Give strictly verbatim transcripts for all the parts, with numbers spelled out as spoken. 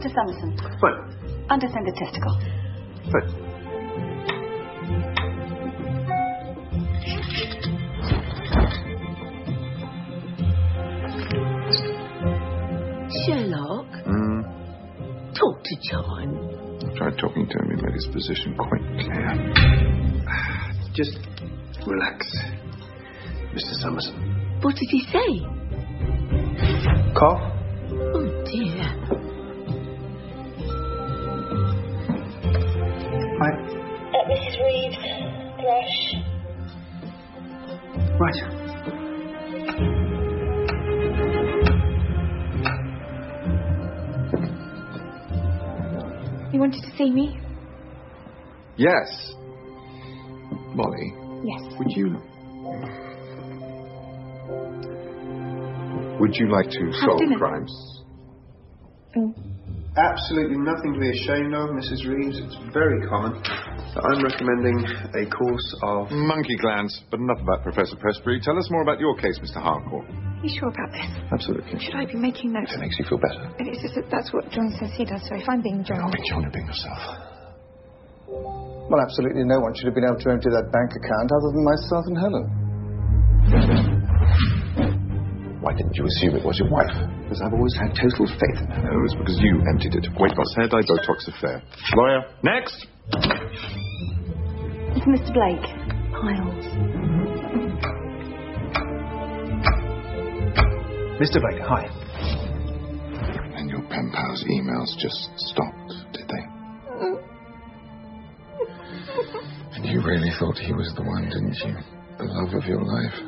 Mister Summerson. What? Undersend the testicle. What? Sherlock? Hmm? Talk to John. I tried talking to him. He made his position quite clear. Just relax, Mister Summerson. What did he say? Cough? Oh, dear. Right. Uh, Missus Reeves, Thrush. Right. You wanted to see me? Yes. Molly. Yes. Would you... Would you like to solve dinner. crimes? Oh. Absolutely nothing to be ashamed of, Missus Reeves. It's very common. I'm recommending a course of... Monkey glands, but enough about Professor Prestbury. Tell us more about your case, Mister Harcourt. Are you sure about this? Absolutely. Should I be making notes? If it makes you feel better. It's just that that's what John says he does, so if I'm being John... Don't be John, you're being yourself. Well, absolutely no one should have been able to empty that bank account other than myself and Helen. Why didn't you assume it was your wife? Because I've always had total faith in her. No, it was because you emptied it. Weight loss, hair dye, Botox affair. Lawyer, next! It's Mister Blake. Piles. Mister Blake, hi. And your pen pal's emails just stopped, did they? And you really thought he was the one, didn't you? The love of your life.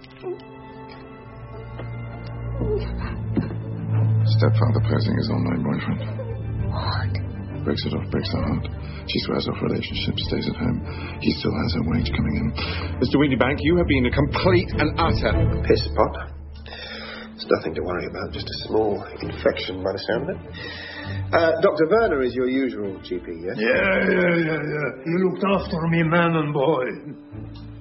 Stepfather posing his online boyfriend. What? Breaks it off, breaks her heart. She swears off relationship, stays at home. He still has her wage coming in. Mister Weedybank, you have been a complete and utter... Piss pot. It's nothing to worry about, just a small infection by the sound of it. Uh, Doctor Werner is your usual G P, yes? Yeah, yeah, yeah, yeah. He looked after me, man and boy.